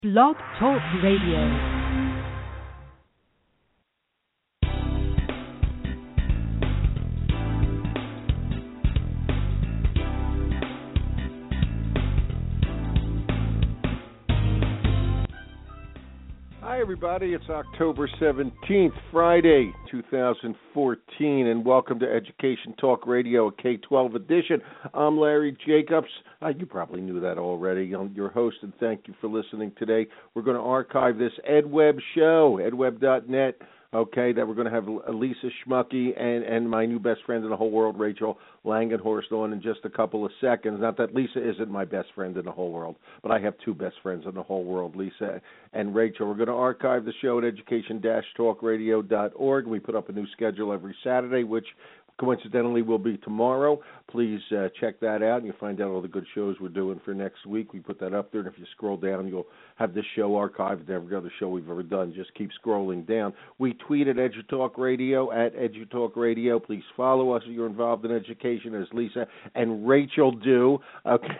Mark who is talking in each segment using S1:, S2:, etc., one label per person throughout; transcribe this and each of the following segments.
S1: Blog Talk Radio.
S2: Hi, everybody. It's October 17th, Friday, 2014, and welcome to Education Talk Radio, a K-12 edition. I'm Larry Jacobs. You probably knew that already. I'm your host, and thank you for listening today. We're going to archive this EdWeb show, edweb.net, okay, that we're going to have Lisa Schmucky and my new best friend in the whole world, Rachel Langenhorst, on in just a couple of seconds. Not that Lisa isn't my best friend in the whole world, but I have two best friends in the whole world, Lisa and Rachel. We're going to archive the show at education-talkradio.org. We put up a new schedule every Saturday, which coincidentally will be tomorrow. Please check that out, and you'll find out all the good shows we're doing for next week. We put that up there, and if you scroll down, you'll have this show archived and every other show we've ever done. Just keep scrolling down. We tweet at EduTalk Radio, at EduTalk Radio. Please follow us if you're involved in education, as Lisa and Rachel do. Okay,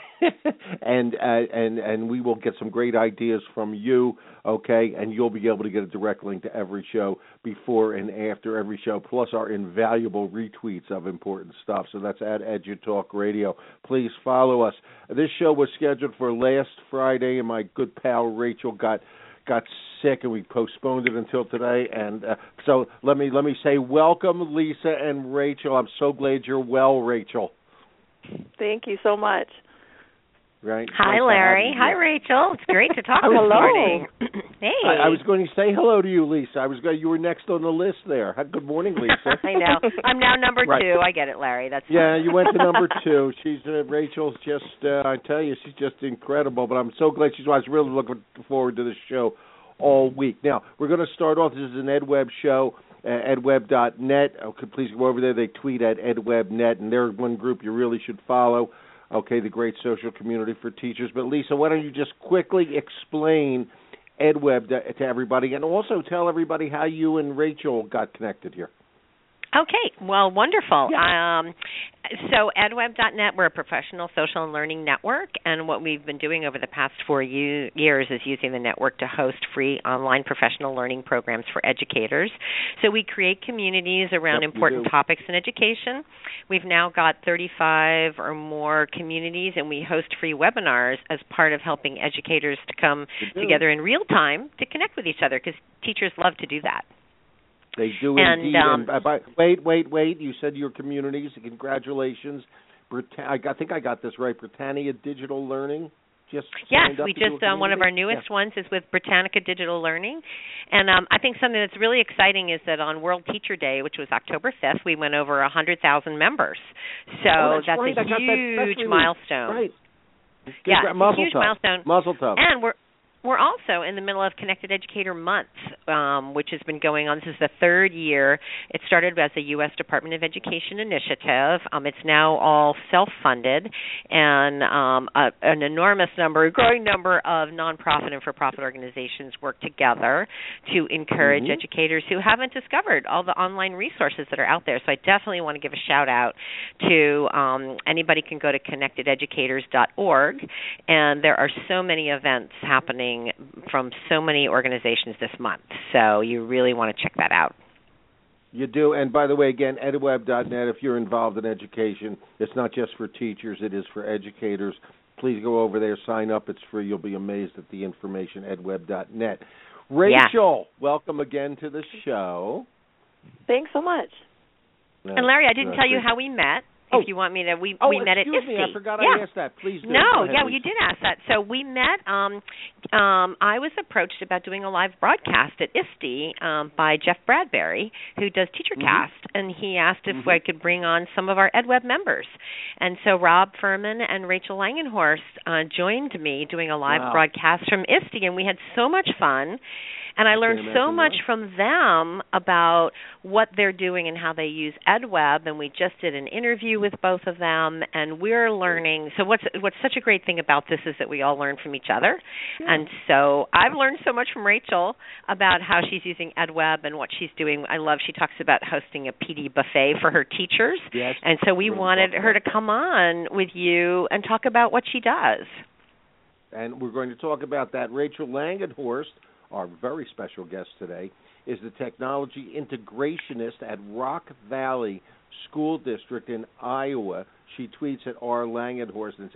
S2: and we will get some great ideas from you, okay, and you'll be able to get a direct link to every show before and after every show, plus our invaluable retweets of important stuff. So that's at EduTalk Radio. Please follow us. This show was scheduled for last Friday, and my good pal Rachel got sick, and we postponed it until today. And so let me say welcome, Lisa and Rachel. I'm so glad you're well, Rachel.
S3: Thank you so much.
S2: Right.
S4: Hi,
S2: nice
S4: Larry. Hi, Rachel. It's great to talk this
S2: hello.
S4: morning. Hey.
S2: I was going to say hello to you, Lisa. You were next on the list there. Good morning, Lisa.
S4: I know. I'm now number
S2: right.
S4: 2. I get it, Larry. That's
S2: yeah. You went to number 2. She's Rachel's just. I tell you, she's just incredible. But I'm so glad she's. I was really looking forward to this show all week. Now we're going to start off. This is an EdWeb show. EdWeb.net. Okay, please go over there. They tweet at EdWebNet, and they're one group you really should follow. Okay, the great social community for teachers. But, Lisa, why don't you just quickly explain EdWeb to everybody, and also tell everybody how you and Rachel got connected here.
S4: Okay, well, wonderful.
S2: Yeah.
S4: So EdWeb.net, we're a professional social and learning network, and what we've been doing over the past 4 years is using the network to host free online professional learning programs for educators. So we create communities around important topics in education. We've now got 35 or more communities, and we host free webinars as part of helping educators to come together in real time to connect with each other, because teachers love to do that.
S2: They do indeed. Wait. You said your communities. Congratulations. I think I got this right. Britannia Digital Learning.
S4: Yes, we just one of our newest ones is with Britannica Digital Learning. And I think something that's really exciting is that on World Teacher Day, which was October 5th, we went over 100,000 members. So that's
S2: right.
S4: a huge milestone.
S2: Right.
S4: Yeah, it's a huge milestone.
S2: Muzzle tough.
S4: And we're also in the middle of Connected Educator Month, which has been going on. This is the 3rd year. It started as a U.S. Department of Education initiative. It's now all self-funded, and an enormous number, a growing number of nonprofit and for-profit organizations work together to encourage educators who haven't discovered all the online resources that are out there. So I definitely want to give a shout-out to anybody can go to connectededucators.org, and there are so many events happening from so many organizations this month. So you really want to check that out.
S2: You do. And by the way, again, edweb.net, if you're involved in education, it's not just for teachers, it is for educators. Please go over there, sign up. It's free. You'll be amazed at the information, edweb.net. Rachel, welcome again to the show.
S3: Thanks so much.
S4: And Larry, I didn't tell you how we met. If you want me to, we met at ISTE.
S2: Me, I forgot I asked that. Please do.
S4: No, you did ask that. So we met. I was approached about doing a live broadcast at ISTE by Jeff Bradbury, who does TeacherCast, and he asked if I could bring on some of our EdWeb members. And so Rob Furman and Rachel Langenhorst joined me doing a live broadcast from ISTE, and we had so much fun. And I learned so much from them about what they're doing and how they use EdWeb, and we just did an interview with both of them, and we're learning. So what's such a great thing about this is that we all learn from each other. Yeah. And so I've learned so much from Rachel about how she's using EdWeb and what she's doing. She talks about hosting a PD buffet for her teachers.
S2: Yes.
S4: And so we wanted her to come on with you and talk about what she does.
S2: And we're going to talk about that. Rachel Langenhorst, our very special guest today, is the technology integrationist at Rock Valley School District in Iowa. She tweets at R. Langenhorst, and it's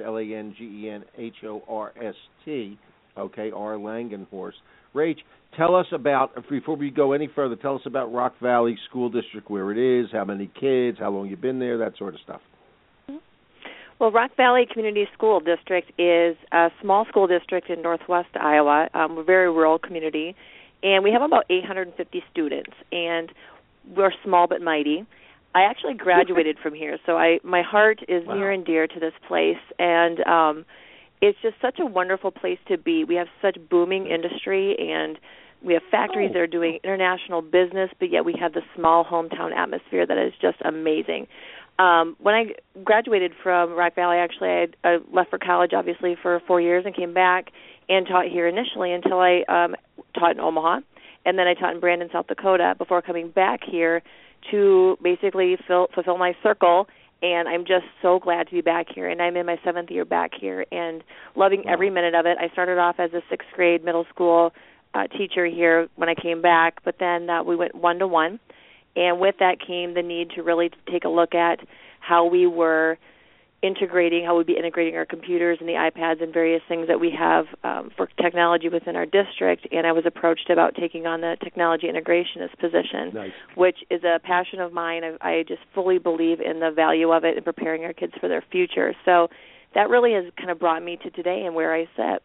S2: Langenhorst, okay, R. Langenhorst. Rach, tell us about, before we go any further, tell us about Rock Valley School District, where it is, how many kids, how long you've been there, that sort of stuff.
S3: Well, Rock Valley Community School District is a small school district in northwest Iowa. We're a very rural community, and we have about 850 students, and we're small but mighty. I actually graduated from here, so my heart is near and dear to this place, and it's just such a wonderful place to be. We have such booming industry, and we have factories that are doing international business, but yet we have the small hometown atmosphere that is just amazing. When I graduated from Rock Valley, actually, I left for college, obviously, for 4 years and came back and taught here initially until I taught in Omaha, and then I taught in Brandon, South Dakota, before coming back here to basically fulfill my circle. And I'm just so glad to be back here, and I'm in my 7th year back here and loving every minute of it. I started off as a 6th grade middle school teacher here when I came back, but then we went 1-to-1, and with that came the need to really take a look at how we'd be integrating our computers and the iPads and various things that we have for technology within our district, and I was approached about taking on the technology integrationist position, which is a passion of mine. I just fully believe in the value of it and preparing our kids for their future. So that really has kind of brought me to today and where I sit.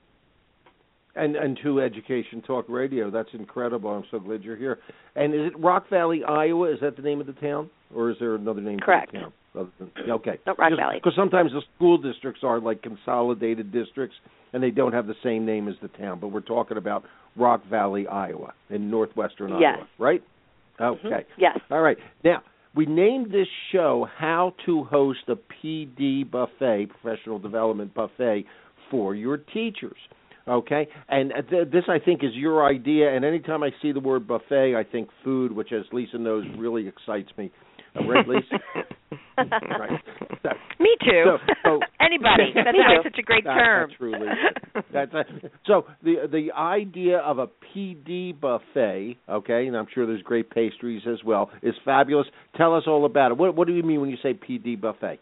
S2: And to Education Talk Radio. That's incredible. I'm so glad you're here. And is it Rock Valley, Iowa? Is that the name of the town? Or is there another name
S3: Correct.
S2: for the town? Okay.
S3: No, Rock Valley.
S2: Because sometimes the school districts are like consolidated districts, and they don't have the same name as the town. But we're talking about Rock Valley, Iowa, in northwestern Iowa, right? Okay.
S3: Mm-hmm. Yes.
S2: All right. Now, we named this show How to Host a PD Buffet, Professional Development Buffet, for your teachers. Okay, and this, I think, is your idea, and anytime I see the word buffet, I think food, which, as Lisa knows, really excites me. Right, Lisa? Right.
S4: Me too.
S2: So
S4: anybody. That's why it's such a great term.
S2: That's true, Lisa. So the idea of a PD buffet, okay, and I'm sure there's great pastries as well, is fabulous. Tell us all about it. What do you mean when you say PD buffet?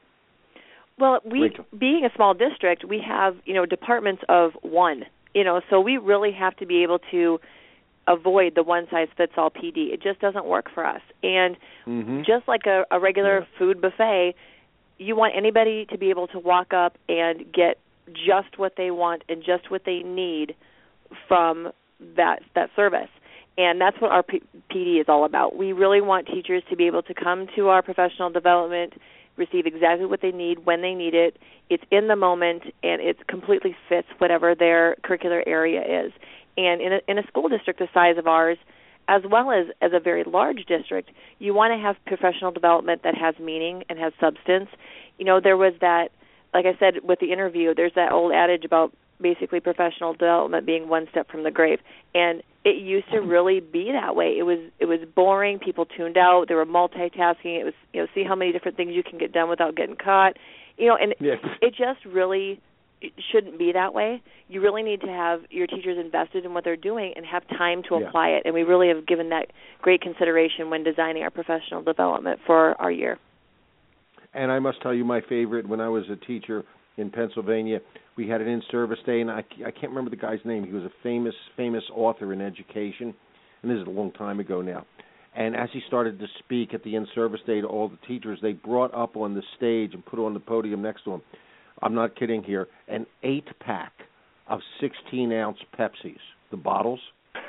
S3: Well, being a small district, we have, departments of one, so we really have to be able to avoid the one-size-fits-all PD. It just doesn't work for us. And just like a regular food buffet, you want anybody to be able to walk up and get just what they want and just what they need from that service. And that's what our PD is all about. We really want teachers to be able to come to our professional development, receive exactly what they need when they need it. It's in the moment, and it completely fits whatever their curricular area is. And in a school district the size of ours, as well as a very large district, you want to have professional development that has meaning and has substance. There was that, like I said with the interview, there's that old adage about basically professional development being one step from the grave. And it used to really be that way. It was boring. People tuned out. They were multitasking. It was, see how many different things you can get done without getting caught. It just really shouldn't be that way. You really need to have your teachers invested in what they're doing and have time to apply it. And we really have given that great consideration when designing our professional development for our year.
S2: And I must tell you, my favorite, when I was a teacher in Pennsylvania, we had an in-service day, and I can't remember the guy's name. He was a famous author in education, and this is a long time ago now. And as he started to speak at the in-service day to all the teachers, they brought up on the stage and put on the podium next to him, I'm not kidding here, an 8-pack of 16-ounce Pepsis, the bottles.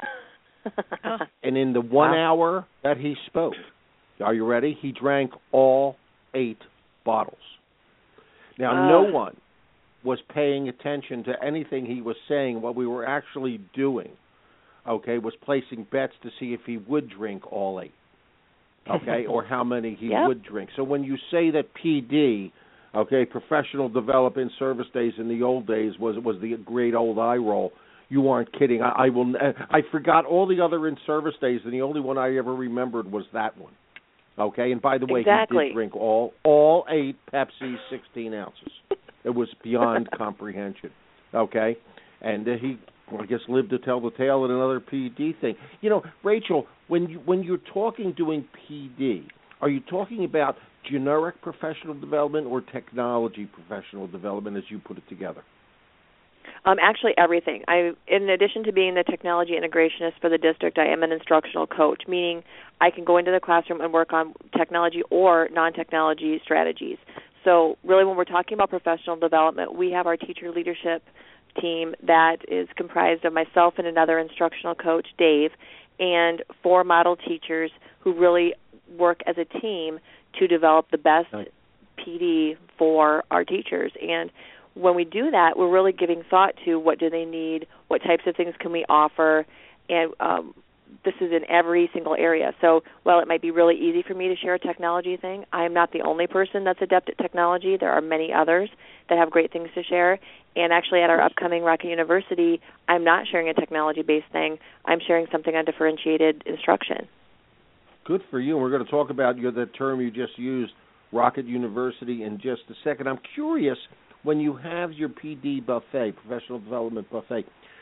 S2: And in the 1 hour that he spoke, are you ready? He drank all 8 bottles. Now, no one was paying attention to anything he was saying. What we were actually doing, was placing bets to see if he would drink all 8, or how many he would drink. So when you say that PD, professional development service days in the old days was the great old eye roll, you aren't kidding. I forgot all the other in-service days, and the only one I ever remembered was that one. And by the way, he did drink all 8 Pepsi 16 ounces. It was beyond comprehension. okay? And he, I guess, lived to tell the tale in another PD thing. You know, Rachel, when you're doing PD, are you talking about generic professional development or technology professional development as you put it together?
S3: Actually, everything. In addition to being the technology integrationist for the district, I am an instructional coach, meaning I can go into the classroom and work on technology or non-technology strategies. So really when we're talking about professional development, we have our teacher leadership team that is comprised of myself and another instructional coach, Dave, and 4 model teachers who really work as a team to develop the best PD for our teachers. And when we do that, we're really giving thought to what do they need, what types of things can we offer, and this is in every single area. So while it might be really easy for me to share a technology thing, I am not the only person that's adept at technology. There are many others that have great things to share. And actually at our upcoming Rocket University, I'm not sharing a technology-based thing. I'm sharing something on differentiated instruction.
S2: Good for you. And we're going to talk about the term you just used, Rocket University, in just a second. I'm curious, when you have your PD buffet, professional development buffet,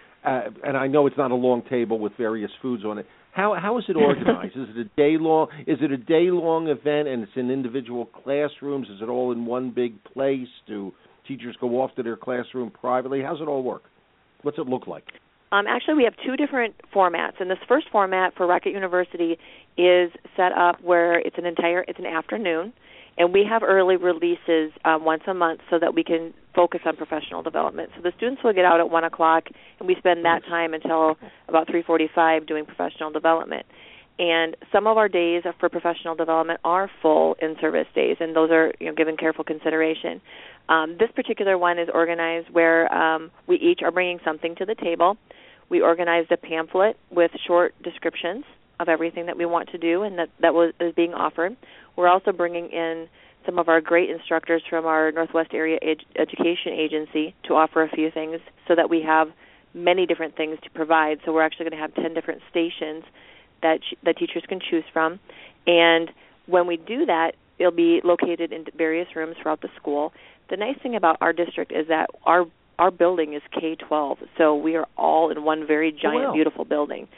S2: and I know it's not a long table with various foods on it, how is it organized? Is it a day-long? Is it a day-long event, and it's in individual classrooms? Is it all in one big place? Do teachers go off to their classroom privately? How does it all work? What's it look like?
S3: Actually, we have 2 different formats, and this first format for Rocket University is set up where it's an afternoon, and we have early releases once a month so that we can focus on professional development. So the students will get out at 1 o'clock, and we spend that time until about 3:45 doing professional development. And some of our days for professional development are full in-service days, and those are given careful consideration. This particular one is organized where we each are bringing something to the table. We organized a pamphlet with short descriptions of everything that we want to do and that is being offered. We're also bringing in some of our great instructors from our Northwest Area Education Agency to offer a few things so that we have many different things to provide. So we're actually going to have 10 different stations that teachers can choose from. And when we do that, it'll be located in various rooms throughout the school. The nice thing about our district is that our building is K-12, so we are all in one very giant, beautiful building.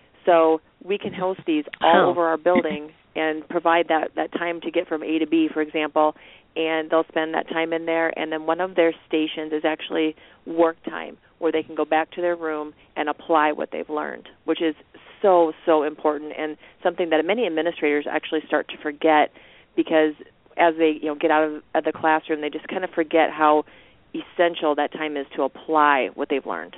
S3: So we can host these all over our building and provide that time to get from A to B, for example, and they'll spend that time in there. And then one of their stations is actually work time, where they can go back to their room and apply what they've learned, which is so, so important and something that many administrators actually start to forget because as they get out of the classroom, they just kind of forget how essential that time is to apply what they've learned.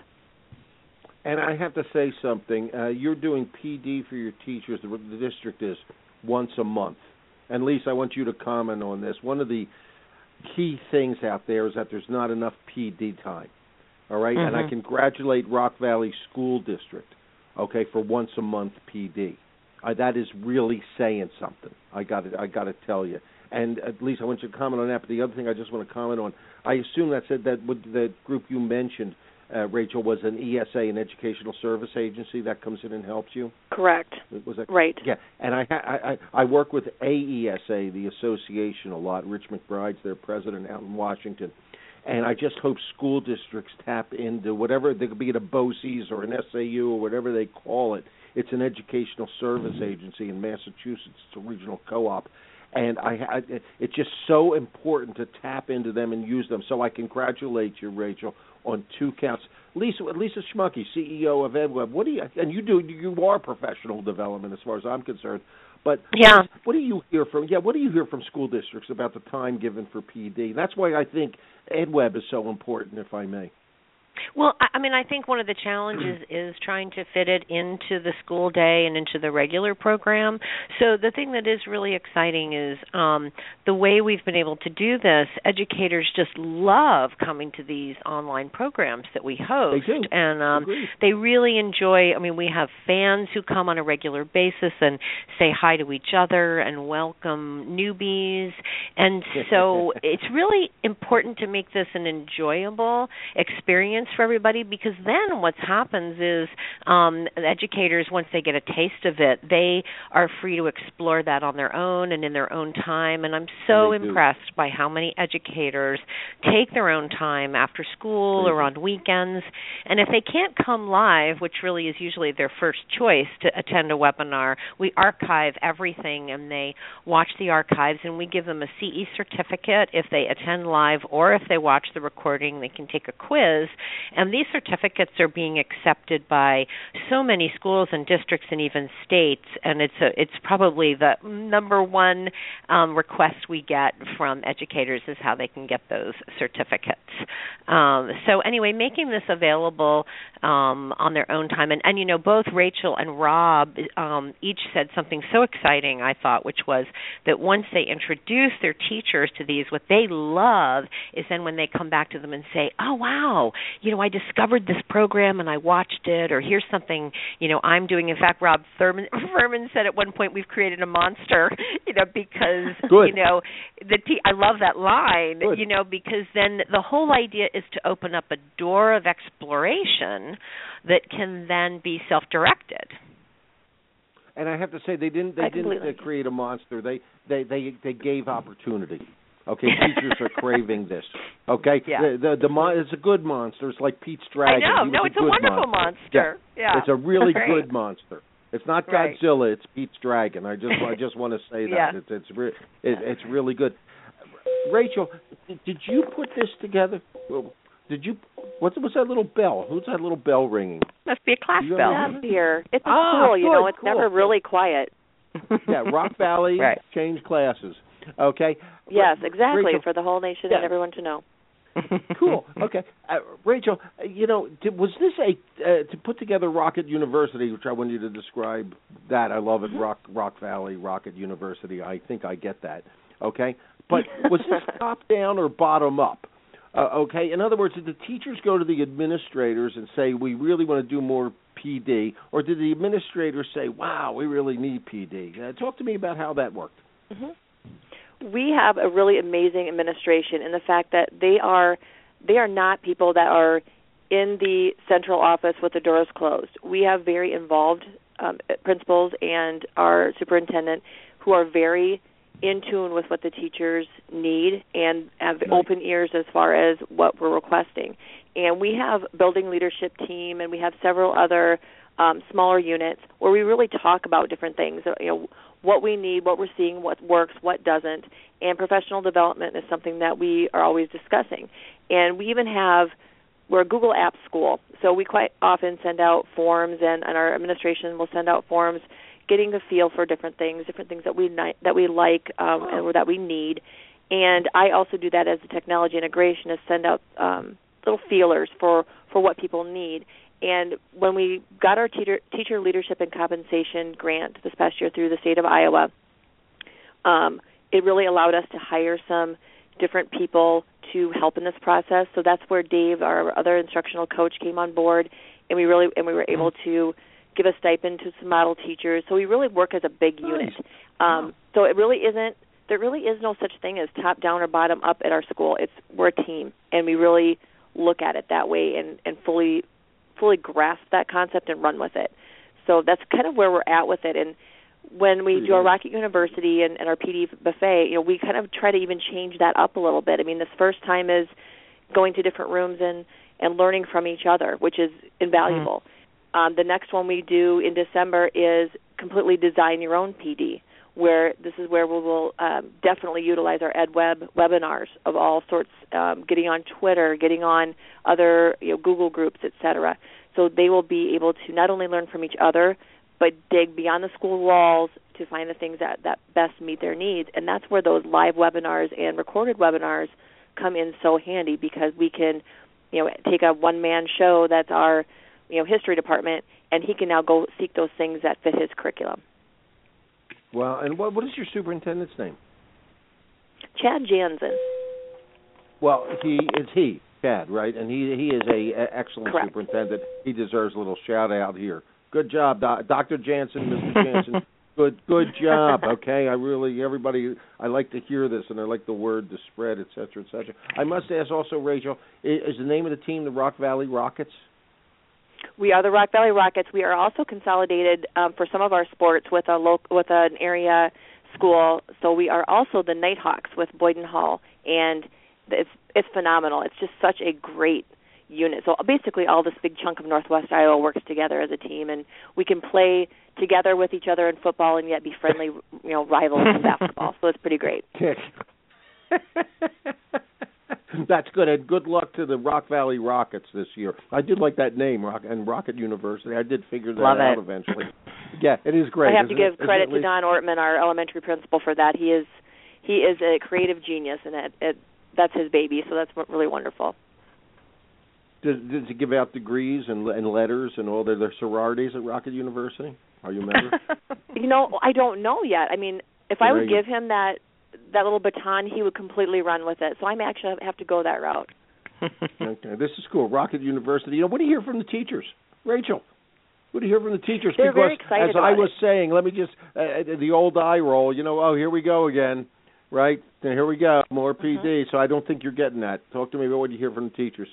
S2: And I have to say something. You're doing PD for your teachers, the district is, once a month. And, Lisa, I want you to comment on this. One of the key things out there is that there's not enough PD time, all right? Mm-hmm. And I congratulate Rock Valley School District, okay, for once a month PD. That is really saying something. I got to tell you. And Lisa, I want you to comment on that. But the other thing I just want to comment on, I assume that the group you mentioned, Rachel, was an ESA, an educational service agency that comes in and helps you?
S3: Correct.
S2: Was that
S3: right?
S2: Yeah. And I work with AESA, the association, a lot. Rich McBride's their president out in Washington. And I just hope school districts tap into whatever, they could be at a BOCES or an SAU or whatever they call it. It's an educational service agency in Massachusetts. It's a regional co-op. And it's just so important to tap into them and use them. So I congratulate you, Rachel, on 2 counts. Lisa Schmucke, CEO of EdWeb. You are professional development as far as I'm concerned. But what do you hear from school districts about the time given for PD? That's why I think EdWeb is so important, if I may.
S4: Well, I think one of the challenges is trying to fit it into the school day and into the regular program. So the thing that is really exciting is the way we've been able to do this. Educators just love coming to these online programs that we host.
S2: They do.
S4: And they really enjoy, we have fans who come on a regular basis and say hi to each other and welcome newbies. And so it's really important to make this an enjoyable experience experience for everybody, because then what happens is educators, once they get a taste of it, they are free to explore that on their own and in their own time. And I'm so impressed by how many educators take their own time after school or on weekends. And if they can't come live, which really is usually their first choice to attend a webinar, we archive everything and they watch the archives, and we give them a CE certificate if they attend live, or if they watch the recording, they can take a quiz. And these certificates are being accepted by so many schools and districts and even states, and it's probably the number one request we get from educators is how they can get those certificates. So anyway, making this available on their own time, and you know, both Rachel and Rob each said something so exciting, I thought, which was that once they introduce their teachers to these, what they love is then when they come back to them and say, oh, wow, you know, I discovered this program and I watched it, or here's something, you know, I'm doing. In fact, Rob Furman said at one point, we've created a monster, you know, because, you know, I love that line, you know, because then the whole idea is to open up a door of exploration that can then be self-directed.
S2: And I have to say, they didn't create a monster. They gave opportunity. Okay, teachers are craving this. Okay, it's a good monster. It's like Pete's Dragon.
S4: I know. It's a wonderful monster. Yeah.
S2: It's a really good monster. It's not Godzilla. It's Pete's Dragon. I just want to say that it's really good. Rachel, did you put this together? Did you? What was that little bell? Who's that little bell ringing?
S4: Must be a class bell.
S3: That's here. It's cool. You know, it's never really quiet.
S2: Yeah, Rock Valley change classes. Okay.
S3: Yes, exactly.
S2: Rachel,
S3: for the whole nation and everyone to know.
S2: Cool. Okay, Rachel, you know, was this to put together Rocket University, which I want you to describe that? I love it. Rock Valley, Rocket University. I think I get that. Okay, but was this top down or bottom up? Okay, in other words, did the teachers go to the administrators and say, we really want to do more PD, or did the administrators say, wow, we really need PD? Talk to me about how that worked.
S3: Mm-hmm. We have a really amazing administration in the fact that they are not people that are in the central office with the doors closed. We have very involved principals and our superintendent who are very in tune with what the teachers need and have open ears as far as what we're requesting. And we have building leadership team, and we have several other smaller units where we really talk about different things, you know, what we need, what we're seeing, what works, what doesn't. And professional development is something that we are always discussing. And we even we're a Google Apps school, so we quite often send out forms, and our administration will send out forms getting the feel for different things that we like or that we need. And I also do that as a technology integration, is send out little feelers for what people need. And when we got our teacher leadership and compensation grant this past year through the state of Iowa, it really allowed us to hire some different people to help in this process. So that's where Dave, our other instructional coach, came on board, and we were able to give a stipend to some model teachers. So we really work as a big unit. So there really is no such thing as top down or bottom up at our school. We're a team, and we really look at it that way and fully grasp that concept and run with it. So that's kind of where we're at with it. And when we do our Rocket University and our PD buffet, you know, we kind of try to even change that up a little bit. I mean, this first time is going to different rooms and learning from each other, which is invaluable. The next one we do in December is completely design your own PD, where this is where we will definitely utilize our EdWeb webinars of all sorts, getting on Twitter, getting on other Google groups, etc. So they will be able to not only learn from each other, but dig beyond the school walls to find the things that best meet their needs. And that's where those live webinars and recorded webinars come in so handy, because we can take a one-man show that's our history department, and he can now go seek those things that fit his curriculum.
S2: Well, and what is your superintendent's name?
S3: Chad Jansen.
S2: Well, Chad, right? And he is a excellent superintendent. He deserves a little shout out here. Good job, Dr. Jansen, Mr. Jansen. Good job. Okay, I like to hear this, and I like the word to spread, et cetera, et cetera. I must ask also, Rachel, is the name of the team the Rock Valley Rockets?
S3: We are the Rock Valley Rockets. We are also consolidated for some of our sports with an area school. So we are also the Nighthawks with Boyden Hall, and it's phenomenal. It's just such a great unit. So basically all this big chunk of Northwest Iowa works together as a team, and we can play together with each other in football and yet be friendly, rivals in basketball. So it's pretty great.
S2: That's good, and good luck to the Rock Valley Rockets this year. I did like that name, Rocket University. I did figure that out eventually. Yeah, it is great.
S3: I have to give credit to Don Ortman, our elementary principal, for that. He is a creative genius, and that's his baby, so that's really wonderful.
S2: Does he give out degrees and letters and all their sororities at Rocket University? Are you a member?
S3: I don't know yet. I mean, if I would give him that little baton, he would completely run with it. So I'm actually have to go that route.
S2: Okay, this is cool. Rocket University. What do you hear from the teachers, Rachel? What do you hear from the teachers?
S3: They're very excited.
S2: As I was saying, let me just the old eye roll. Oh, here we go again, right? And here we go, more PD. So I don't think you're getting that. Talk to me about what you hear from the teachers.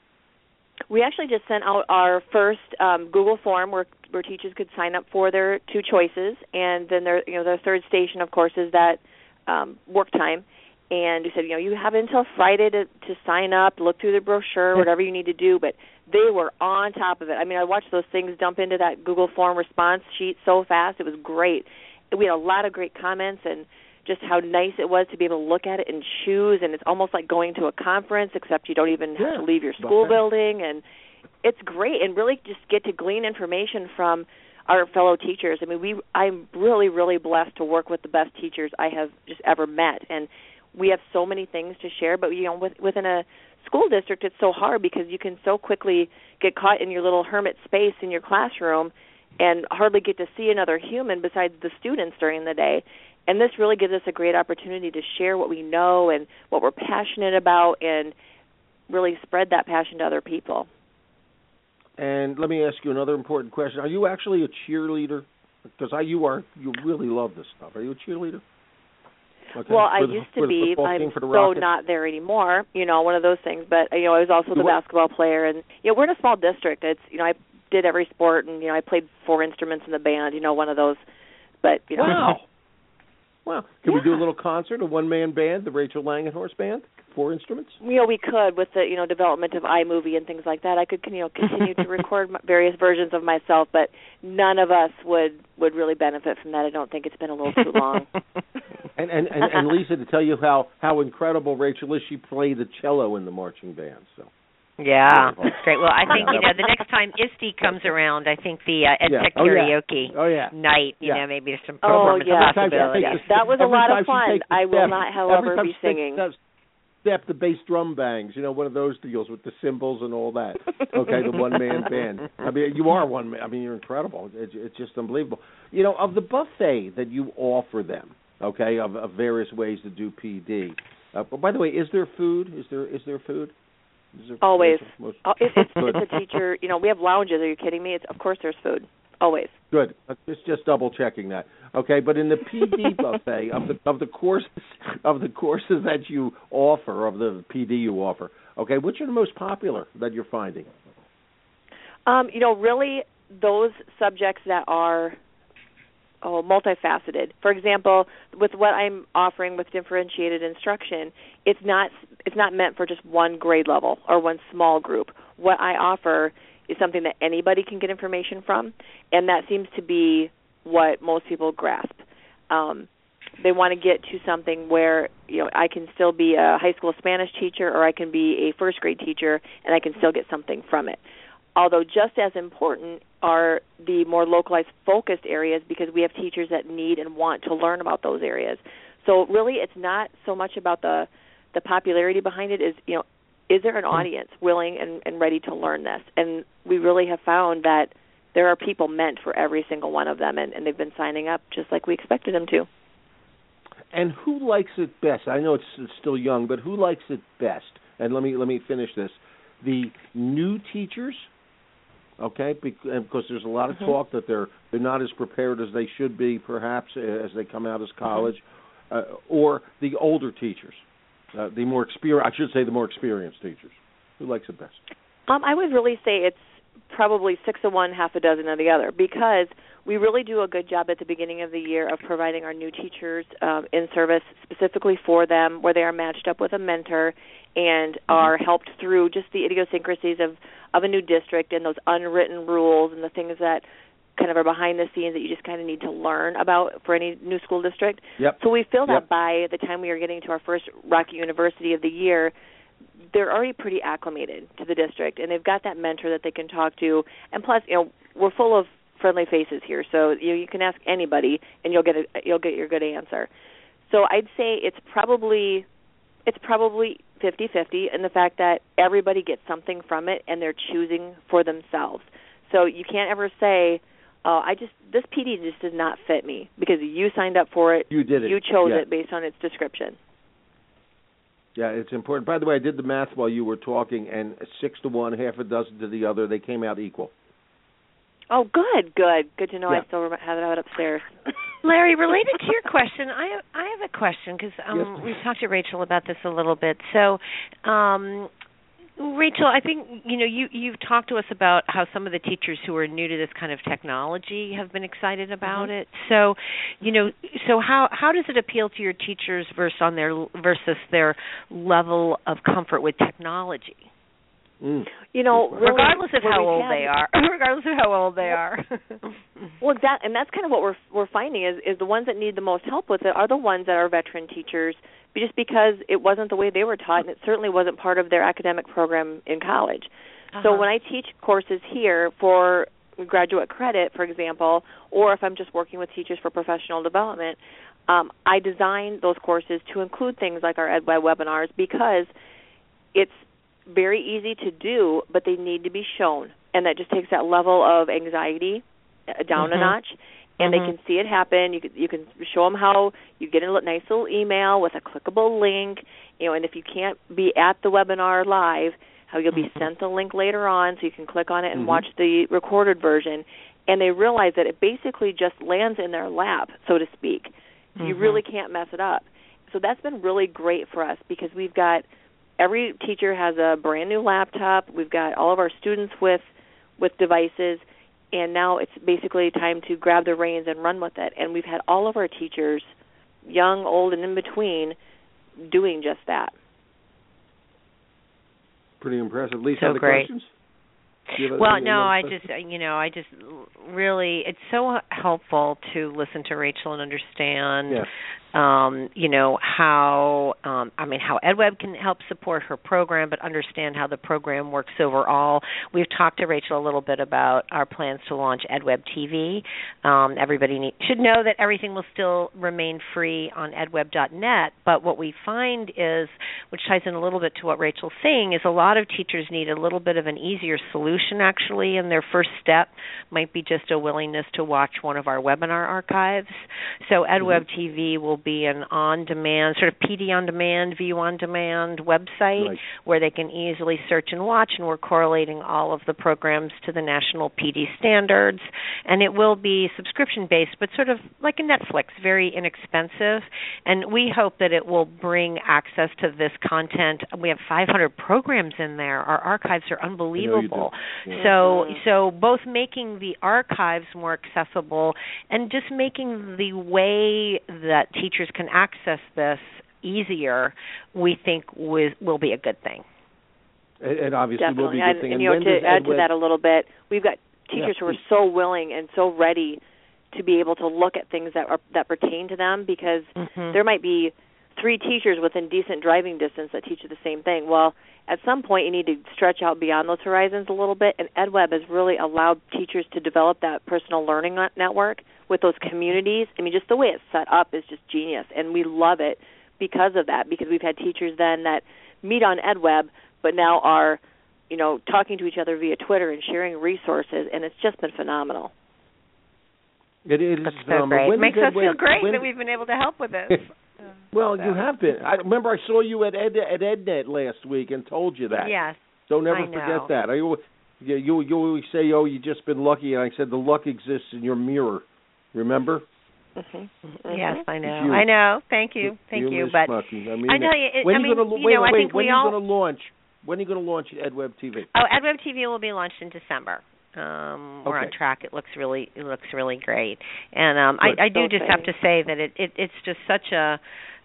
S3: We actually just sent out our first Google form where teachers could sign up for their two choices, and then their third station, of course, is that work time. And we said, you have until Friday to sign up, look through the brochure, whatever you need to do. But they were on top of it. I mean, I watched those things dump into that Google form response sheet so fast. It was great. We had a lot of great comments and just how nice it was to be able to look at it and choose. And it's almost like going to a conference, except you don't even have to leave your school building. And it's great, and really just get to glean information from our fellow teachers. I mean, I'm really, really blessed to work with the best teachers I have just ever met. And we have so many things to share, but within a school district, it's so hard because you can so quickly get caught in your little hermit space in your classroom and hardly get to see another human besides the students during the day. And this really gives us a great opportunity to share what we know and what we're passionate about and really spread that passion to other people.
S2: And let me ask you another important question. Are you actually a cheerleader? Because you really love this stuff. Are you a cheerleader? Okay.
S3: Well, I used to be. I'm so not there anymore, one of those things. But, I was also the basketball player. And, we're in a small district. It's, I did every sport, and, I played 4 instruments in the band, one of those. But,
S2: Wow. Wow. Can we do a little concert, a one-man band, the Rachel Langenhorst Band, 4 instruments?
S3: We could with the, development of iMovie and things like that. I could, continue to record various versions of myself, but none of us would really benefit from that. I don't think. It's been a little too long.
S2: and Lisa, to tell you how incredible Rachel is, she played the cello in the marching band, so.
S4: Yeah, that's great. Well, I think, the next time ISTE comes around, I think the EdTech karaoke night, maybe there's some program possibility.
S3: That was a lot of fun. I will not, however, be singing.
S2: Step the bass drum bangs, one of those deals with the cymbals and all that. Okay, the one-man band. I mean, you are one man. I mean, you're incredible. It's just unbelievable. Of the buffet that you offer them, okay, of various ways to do PD. But by the way, is there food? Is there food?
S3: Always. It's a teacher. We have lounges. Are you kidding me? Of course there's food. Always.
S2: Good. Just double checking that. Okay, but in the PD buffet of the courses that you offer, of the PD you offer, okay, which are the most popular that you're finding?
S3: Really those subjects that are multifaceted. For example, with what I'm offering with differentiated instruction, it's not meant for just one grade level or one small group. What I offer is something that anybody can get information from, and that seems to be what most people grasp. They want to get to something where I can still be a high school Spanish teacher, or I can be a first grade teacher, and I can still get something from it. Although just as important are the more localized focused areas, because we have teachers that need and want to learn about those areas. So really it's not so much about the popularity behind it. Is there an audience willing and ready to learn this? And we really have found that there are people meant for every single one of them, and they've been signing up just like we expected them to.
S2: And who likes it best? I know it's still young, but who likes it best? And let me finish this. The new teachers, okay? Because there's a lot of talk that they're not as prepared as they should be, perhaps, as they come out as college, or the older teachers, the more experienced teachers. Who likes it best?
S3: I would really say it's probably 6 of one, half a dozen of the other, because we really do a good job at the beginning of the year of providing our new teachers in service specifically for them, where they are matched up with a mentor and are helped through just the idiosyncrasies of a new district and those unwritten rules and the things that kind of are behind the scenes that you just kind of need to learn about for any new school district.
S2: Yep.
S3: So we feel that by the time we are getting to our first Rocky University of the year, they're already pretty acclimated to the district, and they've got that mentor that they can talk to. And plus, we're full of friendly faces here, so you can ask anybody, and you'll get your good answer. So I'd say it's probably 50-50 in the fact that everybody gets something from it, and they're choosing for themselves. So you can't ever say, this PD just does not fit me, because you signed up for it.
S2: You did it.
S3: You chose it based on its description.
S2: Yeah, it's important. By the way, I did the math while you were talking, and 6 to one, half a dozen to the other. They came out equal.
S3: Oh, good to know. I still have it out upstairs.
S4: Larry, related to your question, I have a question because we've talked to Rachel about this a little bit. So, Rachel, I think you've talked to us about how some of the teachers who are new to this kind of technology have been excited about it. So, so how does it appeal to your teachers versus their level of comfort with technology?
S3: Really,
S4: regardless of how old they are. Regardless of how old they are.
S3: Well, and that's kind of what we're finding is the ones that need the most help with it are the ones that are veteran teachers, just because it wasn't the way they were taught, and it certainly wasn't part of their academic program in college. So when I teach courses here for graduate credit, for example, or if I'm just working with teachers for professional development, I design those courses to include things like our EdWeb webinars, because it's very easy to do, but they need to be shown, and that just takes that level of anxiety down a notch, and they can see it happen. You can show them how you get a nice little email with a clickable link, and if you can't be at the webinar live, how you'll be sent the link later on so you can click on it and watch the recorded version, and they realize that it basically just lands in their lap, so to speak. You really can't mess it up. So that's been really great for us, because we've got every teacher has a brand new laptop. We've got all of our students with devices, and now it's basically time to grab the reins and run with it. And we've had all of our teachers, young, old, and in between, doing just that.
S2: Pretty impressive. Lisa,
S4: so
S2: other
S4: great.
S2: questions?
S4: Well, no, I just really, it's so helpful to listen to Rachel and understand, how EdWeb can help support her program, but understand how the program works overall. We've talked to Rachel a little bit about our plans to launch EdWeb TV. Everybody should know that everything will still remain free on edweb.net, but what we find is, which ties in a little bit to what Rachel's saying, is a lot of teachers need a little bit of an easier solution, actually, and their first step might be just a willingness to watch one of our webinar archives. So EdWeb TV will be an on-demand, sort of PD on-demand, view on-demand website where they can easily search and watch, and we're correlating all of the programs to the national PD standards. And it will be subscription-based, but sort of like a Netflix, very inexpensive. And we hope that it will bring access to this content. We have 500 programs in there. Our archives are unbelievable. So both making the archives more accessible and just making the way that teachers can access this easier, we think will be a good thing.
S2: And obviously
S3: Definitely.
S2: will be a good thing.
S3: And to add to that a little bit, we've got teachers who are so willing and so ready to be able to look at things that pertain to them, because there might be 3 teachers within decent driving distance that teach you the same thing. Well, at some point you need to stretch out beyond those horizons a little bit, and EdWeb has really allowed teachers to develop that personal learning network with those communities. I mean, just the way it's set up is just genius, and we love it because of that, because we've had teachers then that meet on EdWeb but now are, talking to each other via Twitter and sharing resources, and it's just been phenomenal.
S2: It is.
S4: That's so great. It makes us feel great that we've been able to help with this.
S2: Well, you have been. I remember I saw you at EdNet last week and told you that.
S4: Yes.
S2: Don't ever forget that. You always say, "Oh, you just been lucky," and I said the luck exists in your mirror. Remember?
S4: Yes, I know. I know. Thank you. But
S2: lucky. I
S4: know.
S2: When are you going to launch? When are you going to launch EdWeb TV?
S4: Oh, EdWeb TV will be launched in December. We're on track. It looks really great. And I do just have to say that it's just such a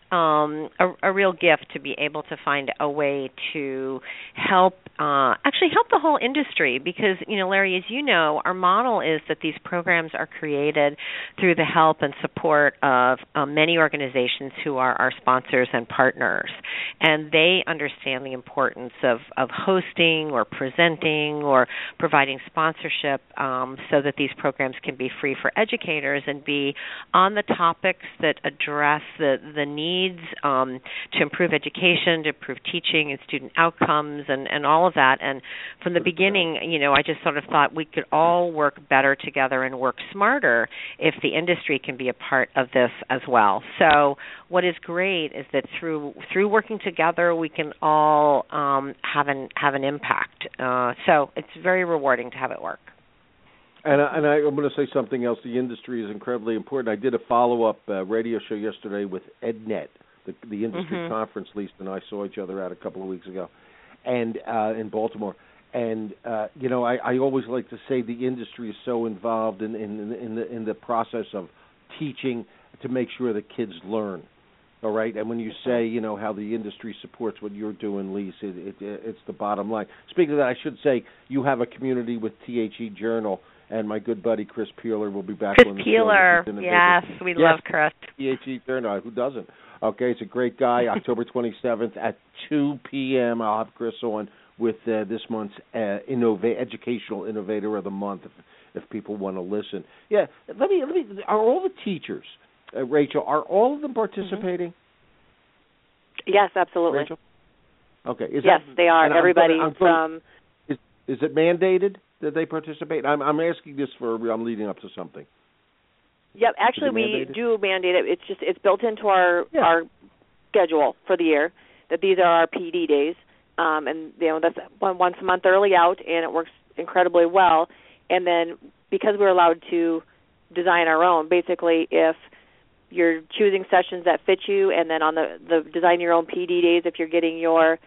S4: real gift to be able to find a way to help the whole industry, because Larry, as you know, our model is that these programs are created through the help and support of many organizations who are our sponsors and partners, and they understand the importance of hosting or presenting or providing sponsorship so that these programs can be free for educators and be on the topics that address the needs to improve education, to improve teaching and student outcomes, and all of that. And from the beginning, I just sort of thought we could all work better together and work smarter if the industry can be a part of this as well. So what is great is that through working together, we can all have an impact. So it's very rewarding to have it work.
S2: And I'm going to say something else. The industry is incredibly important. I did a follow-up radio show yesterday with EdNet, the industry conference. Lisa and I saw each other out a couple of weeks ago, and in Baltimore. And I always like to say the industry is so involved in the process of teaching to make sure that kids learn. All right, and when you say how the industry supports what you're doing, Lisa, it's the bottom line. Speaking of that, I should say you have a community with THE Journal. And my good buddy Chris Peeler will be back on the show.
S4: Chris Peeler, yes, we love Chris.
S2: THE Journal, who doesn't? Okay, he's a great guy. October 27th at 2 p.m. I'll have Chris on with this month's Educational Innovator of the Month, if people want to listen. Yeah, let me. Are all the teachers, Rachel? Are all of them participating?
S3: Yes, absolutely.
S2: Rachel? Okay.
S3: Yes, they are. Everybody from.
S2: Is it mandated that they participate? I'm asking this I'm leading up to something.
S3: Yep, actually we do mandate it. It's built into our schedule for the year that these are our PD days, and that's once a month early out, and it works incredibly well. And then because we're allowed to design our own, basically if you're choosing sessions that fit you, and then on the design your own PD days, if you're getting your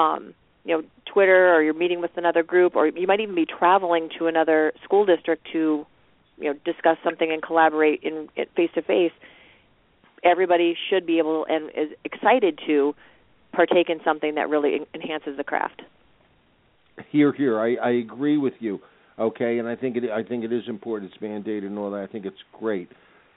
S3: Twitter, or you're meeting with another group, or you might even be traveling to another school district to, discuss something and collaborate in face-to-face, everybody should be able and is excited to partake in something that really enhances the craft.
S2: Here. I agree with you. Okay, and I think it is important. It's mandated and all that. I think it's great.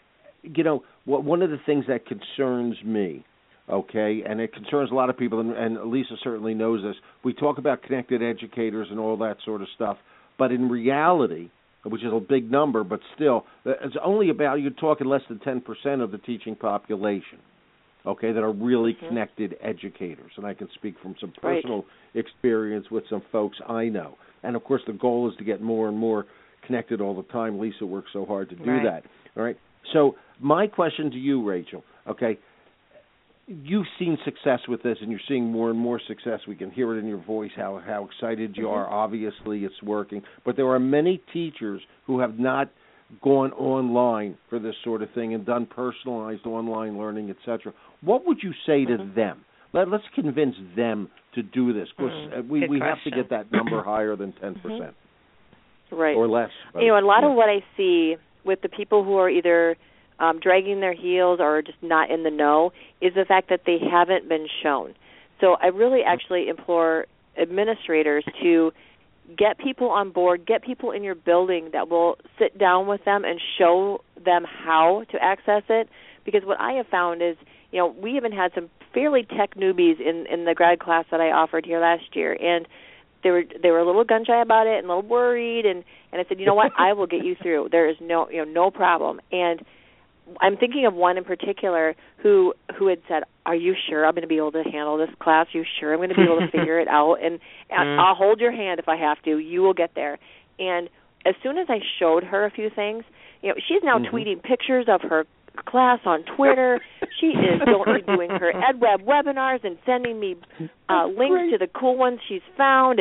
S2: One of the things that concerns me. Okay, and it concerns a lot of people, and Lisa certainly knows this. We talk about connected educators and all that sort of stuff, but in reality, which is a big number, but still, it's only about, you're talking less than 10% of the teaching population, okay, that are really connected educators. And I can speak from some personal experience with some folks I know. And, of course, the goal is to get more and more connected all the time. Lisa works so hard to do that. All right. So my question to you, Rachel, okay, you've seen success with this, and you're seeing more and more success. We can hear it in your voice, how excited you are. Obviously, it's working. But there are many teachers who have not gone online for this sort of thing and done personalized online learning, etc. What would you say to them? Let's convince them to do this, because we have to get that number higher than 10%.
S3: Right.
S2: Or less.
S3: A lot of what I see with the people who are either dragging their heels or just not in the know is the fact that they haven't been shown. So I really actually implore administrators to get people on board, get people in your building that will sit down with them and show them how to access it. Because what I have found is, we even had some fairly tech newbies in the grad class that I offered here last year, and they were a little gun shy about it and a little worried, and I said, you know what, I will get you through. There is no problem. And I'm thinking of one in particular who had said, are you sure I'm going to be able to handle this class? Are you sure I'm going to be able to figure it out? And I'll hold your hand if I have to. You will get there. And as soon as I showed her a few things, she's now tweeting pictures of her class on Twitter. She is doing her EdWeb webinars and sending me links to the cool ones she's found. And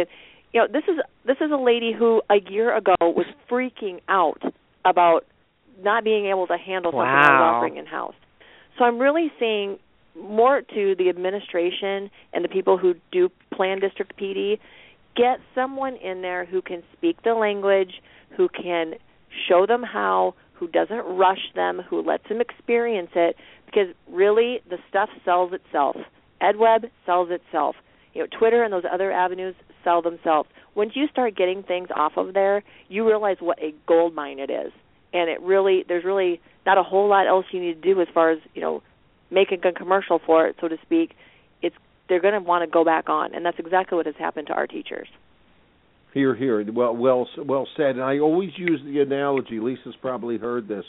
S3: this is a lady who a year ago was freaking out about not being able to handle something I was offering in-house. So I'm really saying more to the administration and the people who do plan district PD, get someone in there who can speak the language, who can show them how, who doesn't rush them, who lets them experience it, because really the stuff sells itself. EdWeb sells itself. Twitter and those other avenues sell themselves. Once you start getting things off of there, you realize what a gold mine it is. And there's really not a whole lot else you need to do as far as, making a commercial for it, so to speak. They're going to want to go back on, and that's exactly what has happened to our teachers.
S2: Here. Well said. And I always use the analogy. Lisa's probably heard this.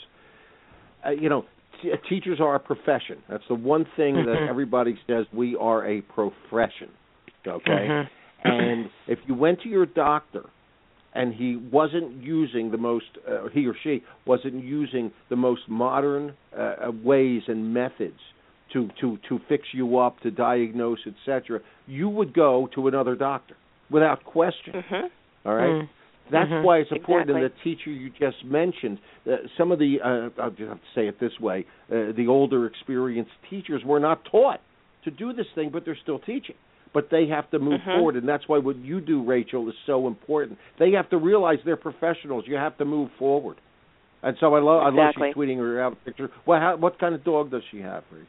S2: Teachers are a profession. That's the one thing that everybody says. We are a profession. Okay. And if you went to your doctor and he wasn't using the most, he or she wasn't using the most modern ways and methods to fix you up, to diagnose, etc., you would go to another doctor without question. All right? That's why it's important. And the teacher you just mentioned, some of the, I'll just have to say it this way, the older experienced teachers were not taught to do this thing, but they're still teaching. But they have to move forward, and that's why what you do, Rachel, is so important. They have to realize they're professionals. You have to move forward. And so I love she's tweeting her out a picture. What kind of dog does she have, Rachel?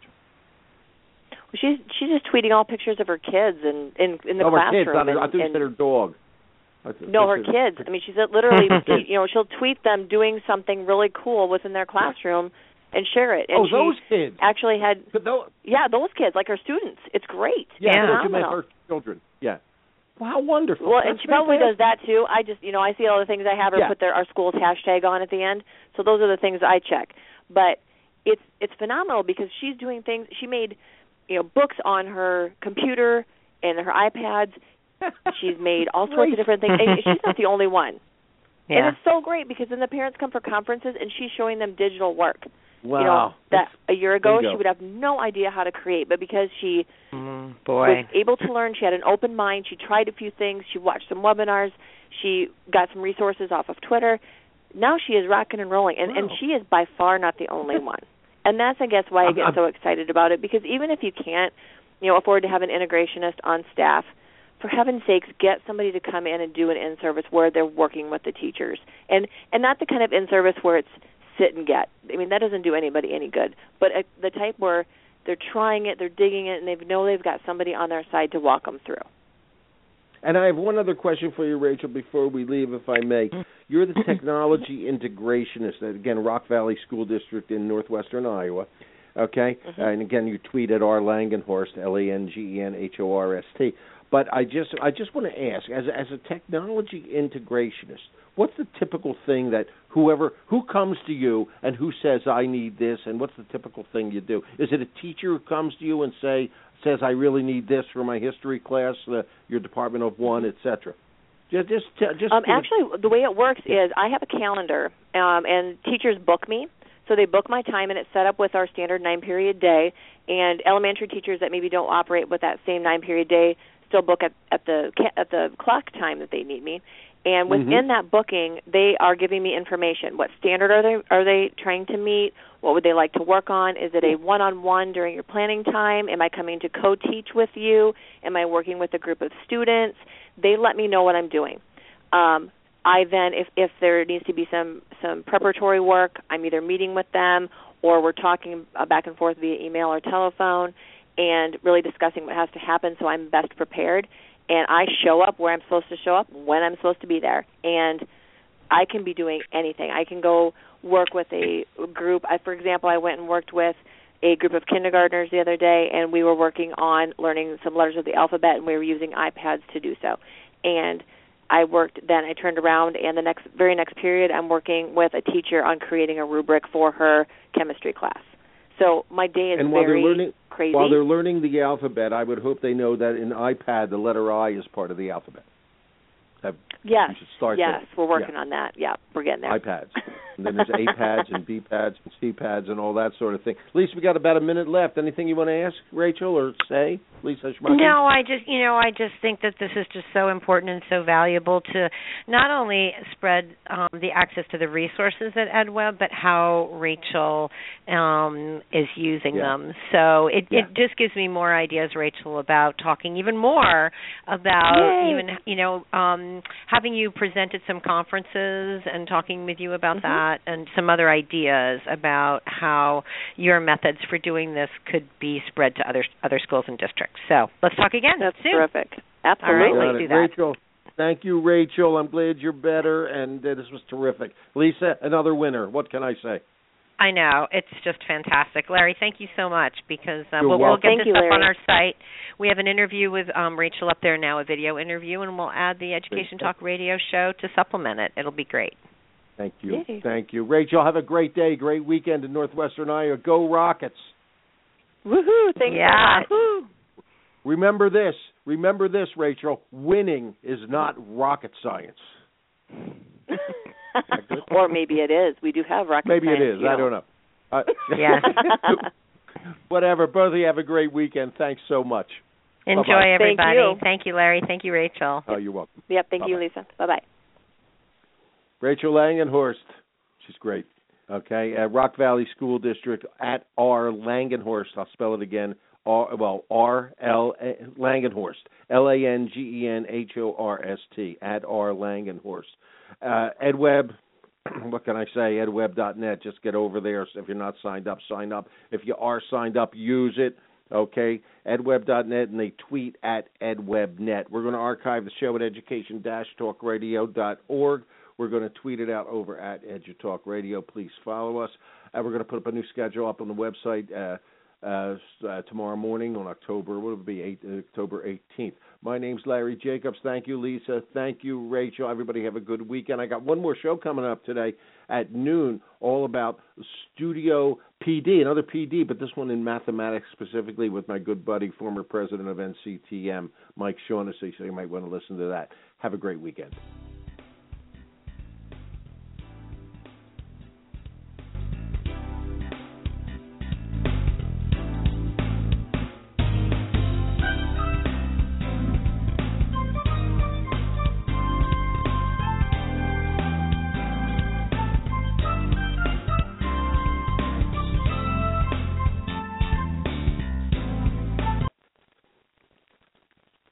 S3: She's just tweeting all pictures of her kids in the classroom.
S2: Her kids. I thought you said her dog.
S3: No, her kids. I mean, she's literally, she'll tweet them doing something really cool within their classroom and share it. And
S2: those kids.
S3: Actually had, those kids, like her students. It's great.
S2: Yeah, you meant her children. Yeah. Well, how wonderful.
S3: Well, and she probably does that too. I just, I see all the things I have her put our school's hashtag on at the end. So those are the things I check. But it's phenomenal because she's doing things. She made books on her computer and her iPads. She's made all sorts of different things. And she's not the only one. Yeah. And it's so great because then the parents come for conferences and she's showing them digital work.
S2: Wow.
S3: That a year ago she would have no idea how to create, but because she was able to learn, she had an open mind, she tried a few things, she watched some webinars, she got some resources off of Twitter. Now she is rocking and rolling, and she is by far not the only one. And that's, I guess, why I get so excited about it, because even if you can't, afford to have an integrationist on staff, for heaven's sakes, get somebody to come in and do an in-service where they're working with the teachers. And not the kind of in-service where it's sit and get. I mean, that doesn't do anybody any good. But the type where they're trying it, they're digging it, and they know they've got somebody on their side to walk them through.
S2: And I have one other question for you, Rachel, before we leave, if I may. You're the technology integrationist at, again, Rock Valley School District in northwestern Iowa. Okay? And again, you tweet at R. Langenhorst, Langenhorst. But I just want to ask, as a technology integrationist, what's the typical thing that who comes to you and who says, I need this, and what's the typical thing you do? Is it a teacher who comes to you and says, I really need this for my history class, your Department of One, etc.?
S3: Actually, the way it works is I have a calendar, and teachers book me. So they book my time, and it's set up with our standard 9-period day. And elementary teachers that maybe don't operate with that same 9-period day still book at the clock time that they need me. And within that booking, they are giving me information. What standard are they trying to meet? What would they like to work on? Is it a one-on-one during your planning time? Am I coming to co-teach with you? Am I working with a group of students? They let me know what I'm doing. I then, if there needs to be some preparatory work, I'm either meeting with them or we're talking back and forth via email or telephone and really discussing what has to happen so I'm best prepared. And I show up where I'm supposed to show up, when I'm supposed to be there. And I can be doing anything. I can go work with a group. For example, I went and worked with a group of kindergartners the other day, and we were working on learning some letters of the alphabet, and we were using iPads to do so. And I turned around, and the very next period, I'm working with a teacher on creating a rubric for her chemistry class. So my day is crazy.
S2: While they're learning the alphabet, I would hope they know that in iPad, the letter I is part of the alphabet.
S3: Yes, we're working on that. Yeah, we're getting there.
S2: iPads. And then there's A pads and B pads and C pads and all that sort of thing. Lisa, we got about a minute left. Anything you want to ask Rachel or say, Lisa Schmucking?
S4: No, I just think that this is just so important and so valuable to not only spread the access to the resources at EdWeb, but how Rachel is using them. So it just gives me more ideas, Rachel, about talking even more about having you present at some conferences and talking with you about that, and some other ideas about how your methods for doing this could be spread to other schools and districts. So let's talk again.
S3: That's
S4: soon.
S3: terrific. Absolutely.
S4: All right, let's do that.
S2: Rachel, thank you, Rachel. I'm glad you're better, and this was terrific. Lisa, another winner. What can I say?
S4: I know. It's just fantastic. Larry, thank you so much, because
S2: You're
S4: we'll get
S3: Thank
S4: this
S3: you,
S4: up on
S3: Larry.
S4: our site. We have an interview with Rachel up there now, a video interview, and we'll add the Education Talk radio show to supplement it. It'll be great.
S2: Thank you.
S3: Yay.
S2: Thank you. Rachel, have a great day, great weekend in Northwestern Iowa. Go Rockets.
S3: Woohoo! Thanks so much.
S2: Remember this, Rachel. Winning is not rocket science.
S3: Or maybe it is. We do have rocket
S2: Maybe
S3: science.
S2: it is. I don't know.
S4: Yes.
S2: Whatever. Both of you have a great weekend. Thanks so much.
S4: Enjoy,
S2: Bye-bye.
S4: everybody.
S3: Thank
S4: you, Larry. Thank you, Rachel.
S2: Oh, you're welcome.
S3: Yep. Thank you,
S2: Bye-bye.
S3: Lisa. Bye-bye.
S2: Rachel Langenhorst. She's great. Okay. Rock Valley School District at R. Langenhorst. I'll spell it again. R-L Langenhorst. Langenhorst. At R. Langenhorst. EdWeb. What can I say? EdWeb.net. Just get over there. So if you're not signed up, sign up. If you are signed up, use it. Okay, EdWeb.net, and they tweet at EdWebNet. We're going to archive the show at education-talkradio.org. We're going to tweet it out over at EduTalkRadio. Please follow us. We're going to put up a new schedule up on the website tomorrow morning on October 18th. My name's Larry Jacobs. Thank you, Lisa. Thank you, Rachel. Everybody have a good weekend. I got one more show coming up today at noon, all about Studio PD, another PD, but this one in mathematics specifically, with my good buddy, former president of NCTM, Mike Shaughnessy, so you might want to listen to that. Have a great weekend.